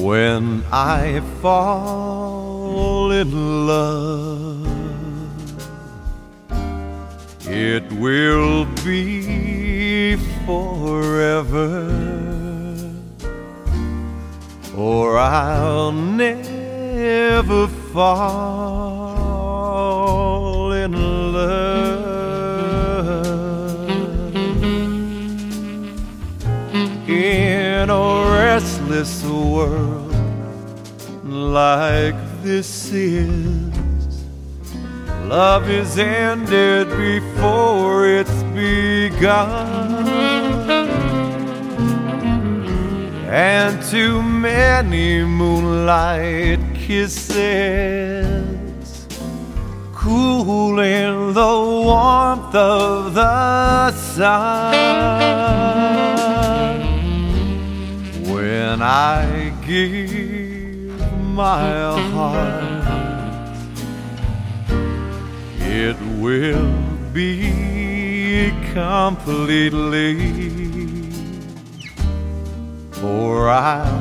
When I fall in love, it will be forever, or I'll never fall in love. In a restless world like this is, love is ended before it's begun, and too many moonlight kisses cool in the warmth of the sun. When I give my heart, it will be completely, for I'll